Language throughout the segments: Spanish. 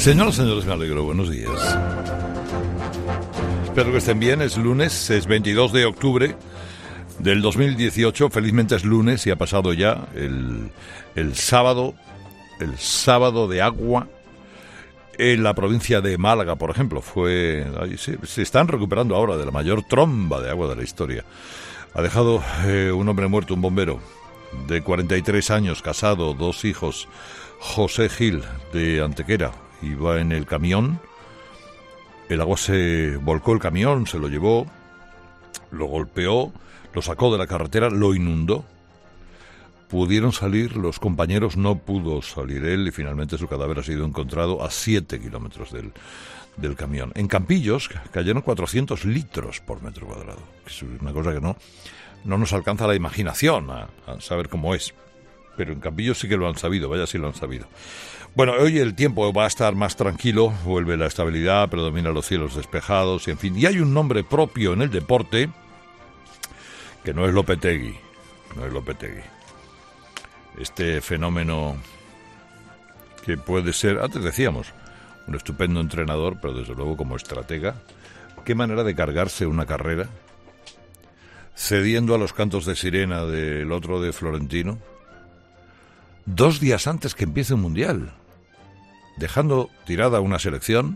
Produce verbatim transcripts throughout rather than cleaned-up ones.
Señoras y señores, me alegro. Buenos días. Espero que estén bien. Es lunes, es veintidós de octubre del dos mil dieciocho. Felizmente es lunes y ha pasado ya el, el sábado, el sábado de agua en la provincia de Málaga, por ejemplo. Fue, ahí se, se están recuperando ahora de la mayor tromba de agua de la historia. Ha dejado eh, un hombre muerto, un bombero de cuarenta y tres años, casado, dos hijos. José Gil, de Antequera, iba en el camión. El agua se volcó el camión, se lo llevó, lo golpeó, lo sacó de la carretera, lo inundó. Pudieron salir, los compañeros, no pudo salir él, y finalmente su cadáver ha sido encontrado a siete kilómetros del, del camión. En Campillos cayeron cuatrocientos litros por metro cuadrado. Es una cosa que no, no nos alcanza la imaginación a, a saber cómo es. Pero en Campillos sí que lo han sabido, vaya si lo han sabido. Bueno, hoy el tiempo va a estar más tranquilo, vuelve la estabilidad, predominan los cielos despejados, y en fin. Y hay un nombre propio en el deporte que no es Lopetegui, no es Lopetegui. Este fenómeno que puede ser, antes decíamos, un estupendo entrenador, pero desde luego como estratega. Qué manera de cargarse una carrera, cediendo a los cantos de sirena del otro de Florentino, dos días antes que empiece un mundial, dejando tirada una selección,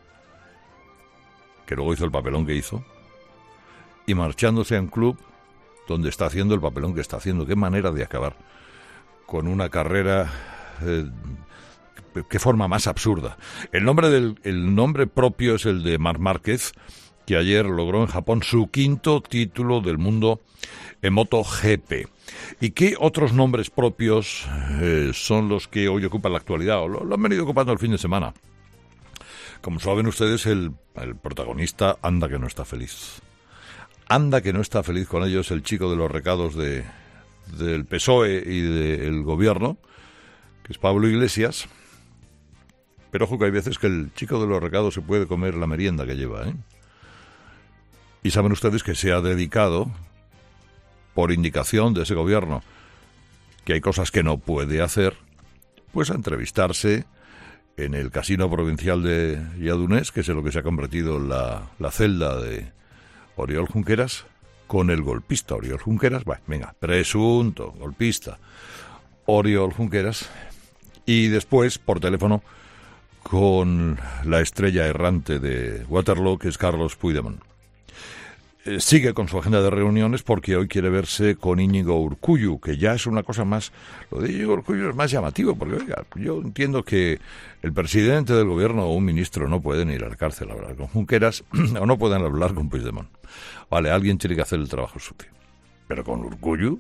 que luego hizo el papelón que hizo, y marchándose a un club donde está haciendo el papelón que está haciendo. Qué manera de acabar con una carrera, eh, qué forma más absurda. El nombre del el nombre propio es el de Marc Márquez, que ayer logró en Japón su quinto título del mundo en MotoGP. ¿Y qué otros nombres propios eh, son los que hoy ocupan la actualidad, o lo, lo han venido ocupando el fin de semana? Como saben ustedes, el, el protagonista anda que no está feliz. Anda que no está feliz con ellos el chico de los recados de, del P S O E y del gobierno, que es Pablo Iglesias. Pero ojo que hay veces que el chico de los recados se puede comer la merienda que lleva, ¿eh? Y saben ustedes que se ha dedicado, por indicación de ese gobierno, que hay cosas que no puede hacer, pues a entrevistarse en el casino provincial de Lledoners, que es en lo que se ha convertido la, la celda de Oriol Junqueras, con el golpista Oriol Junqueras. Bueno, venga, presunto golpista Oriol Junqueras, y después por teléfono con la estrella errante de Waterloo, que es Carlos Puigdemont. Eh, sigue con su agenda de reuniones porque hoy quiere verse con Íñigo Urkullu, que ya es una cosa más... Lo de Íñigo Urkullu es más llamativo, porque oiga, yo entiendo que el presidente del gobierno o un ministro no pueden ir a la cárcel a hablar con Junqueras o no pueden hablar con Puigdemont. Vale, alguien tiene que hacer el trabajo sucio. Pero con Urkullu...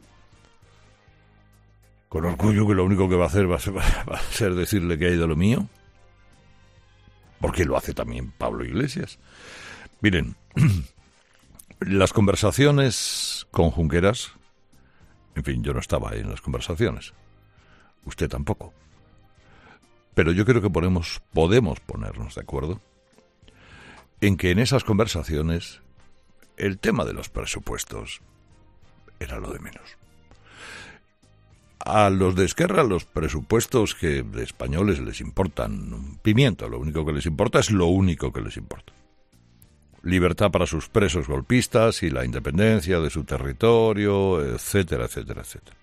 Con Urkullu, que lo único que va a hacer va a ser, va a ser decirle que hay de lo mío. Porque lo hace también Pablo Iglesias. Miren... Las conversaciones con Junqueras, en fin, yo no estaba ahí en las conversaciones, usted tampoco, pero yo creo que podemos, podemos ponernos de acuerdo en que en esas conversaciones el tema de los presupuestos era lo de menos. A los de Esquerra, los presupuestos que de españoles les importan un pimiento, lo único que les importa es lo único que les importa. Libertad para sus presos golpistas y la independencia de su territorio, etcétera, etcétera, etcétera.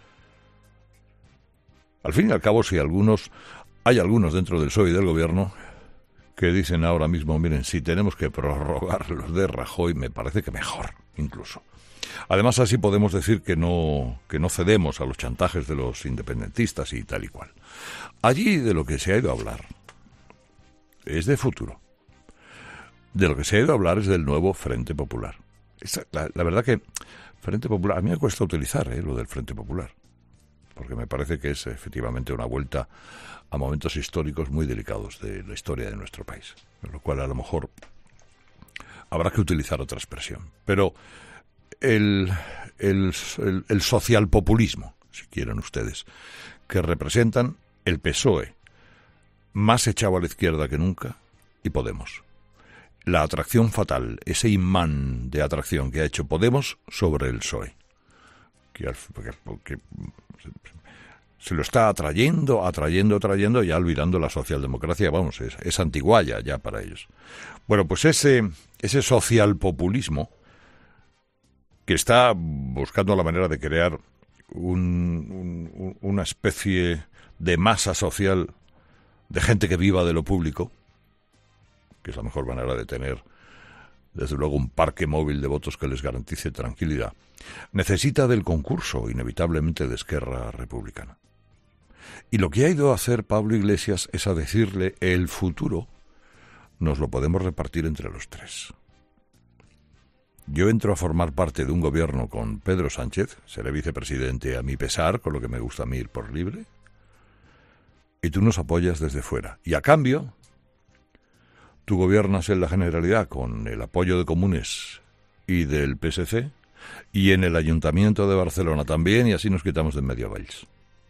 Al fin y al cabo, si algunos, hay algunos dentro del P S O E y del gobierno que dicen ahora mismo, miren, si tenemos que prorrogar los de Rajoy, me parece que mejor, incluso. Además, así podemos decir que no, que no cedemos a los chantajes de los independentistas y tal y cual. Allí de lo que se ha ido a hablar es de futuro. De lo que se ha ido a hablar es del nuevo Frente Popular. Esa, la, la verdad que Frente Popular, a mí me cuesta utilizar eh, lo del Frente Popular, porque me parece que es efectivamente una vuelta a momentos históricos muy delicados de la historia de nuestro país, con lo cual a lo mejor habrá que utilizar otra expresión. Pero el, el, el, el socialpopulismo, si quieren ustedes, que representan el P S O E, más echado a la izquierda que nunca, y Podemos. La atracción fatal, ese imán de atracción que ha hecho Podemos sobre el P S O E. Que, que, que Se lo está atrayendo, atrayendo, atrayendo, ya olvidando la socialdemocracia, vamos, es, es antiguaya ya para ellos. Bueno, pues ese, ese socialpopulismo que está buscando la manera de crear un, un, una especie de masa social de gente que viva de lo público, que es la mejor manera de tener, desde luego, un parque móvil de votos que les garantice tranquilidad, necesita del concurso, inevitablemente, de Esquerra Republicana. Y lo que ha ido a hacer Pablo Iglesias es a decirle: el futuro nos lo podemos repartir entre los tres. Yo entro a formar parte de un gobierno con Pedro Sánchez, seré vicepresidente a mi pesar, con lo que me gusta a mí ir por libre, y tú nos apoyas desde fuera. Y a cambio, tú gobiernas en la Generalidad con el apoyo de Comunes y del P S C, y en el Ayuntamiento de Barcelona también, y así nos quitamos de en medio a Valls.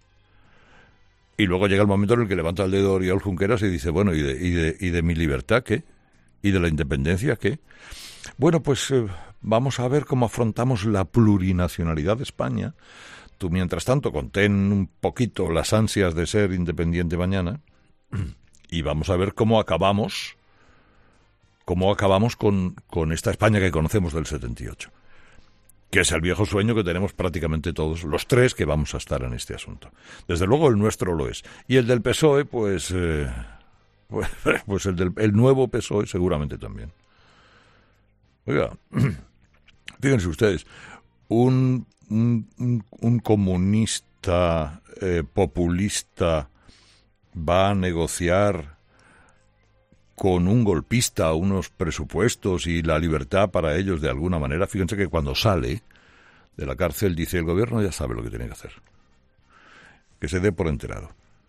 Y luego llega el momento en el que levanta el dedo Oriol Junqueras y dice: bueno, ¿y de, y de, y de mi libertad qué? ¿Y de la independencia qué? Bueno, pues eh, vamos a ver cómo afrontamos la plurinacionalidad de España. Tú, mientras tanto, contén un poquito las ansias de ser independiente mañana y vamos a ver cómo acabamos, cómo acabamos con, con esta España que conocemos del setenta y ocho. Que es el viejo sueño que tenemos prácticamente todos los tres que vamos a estar en este asunto. Desde luego el nuestro lo es. Y el del P S O E, pues, eh, pues, pues el, del, el nuevo P S O E seguramente también. Oiga, fíjense ustedes, un, un, un, un comunista eh, populista va a negociar con un golpista unos presupuestos y la libertad para ellos de alguna manera. Fíjense que cuando sale de la cárcel dice: el gobierno ya sabe lo que tiene que hacer, que se dé por enterado.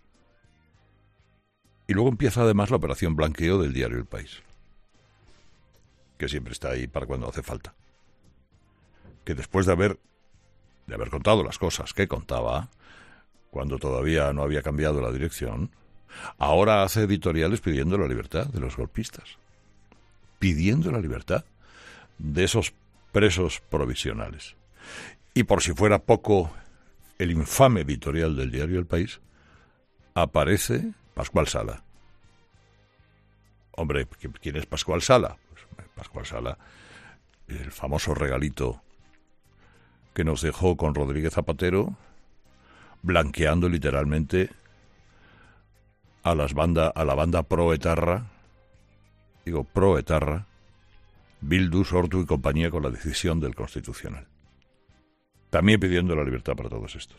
Y luego empieza además la operación blanqueo del diario El País, que siempre está ahí para cuando hace falta. Que después de haber, de haber contado las cosas que contaba, cuando todavía no había cambiado la dirección, ahora hace editoriales pidiendo la libertad de los golpistas, pidiendo la libertad de esos presos provisionales. Y por si fuera poco el infame editorial del diario El País, aparece Pascual Sala. Hombre, ¿quién es Pascual Sala? Pues Pascual Sala, el famoso regalito que nos dejó con Rodríguez Zapatero, blanqueando literalmente a las banda, a la banda pro-etarra, digo pro-etarra, Bildu, Sortu y compañía, con la decisión del Constitucional. También pidiendo la libertad para todos estos.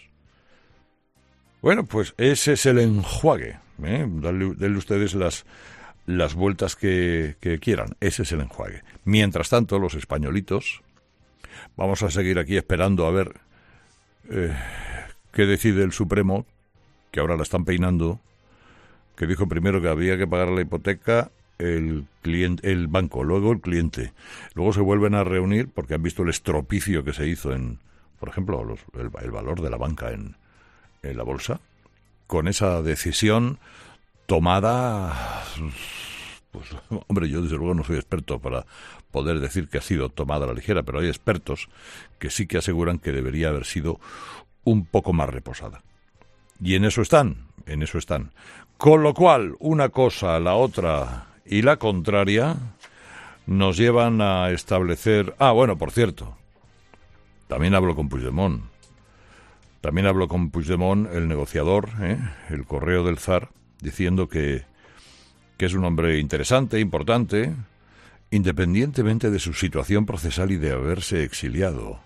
Bueno, pues ese es el enjuague, ¿eh? Denle, denle ustedes las, las vueltas que, que quieran. Ese es el enjuague. Mientras tanto, los españolitos vamos a seguir aquí esperando a ver eh, qué decide el Supremo, que ahora la están peinando, que dijo primero que había que pagar la hipoteca el cliente, el banco, luego el cliente. Luego se vuelven a reunir porque han visto el estropicio que se hizo en, por ejemplo, los, el, el valor de la banca en, en la bolsa, con esa decisión tomada. Pues, hombre, yo desde luego no soy experto para poder decir que ha sido tomada a la ligera, pero hay expertos que sí que aseguran que debería haber sido un poco más reposada. Y en eso están, en eso están. Con lo cual, una cosa, la otra y la contraria nos llevan a establecer... Ah, bueno, por cierto, también hablo con Puigdemont. También hablo con Puigdemont, el negociador, ¿eh? El correo del zar, diciendo que, que es un hombre interesante, importante, independientemente de su situación procesal y de haberse exiliado.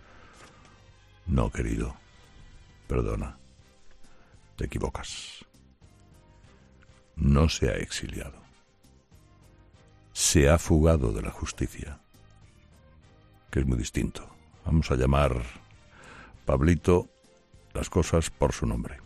No, querido, perdona, te equivocas. No se ha exiliado. Se ha fugado de la justicia, que es muy distinto. Vamos a llamar, Pablito, las cosas por su nombre.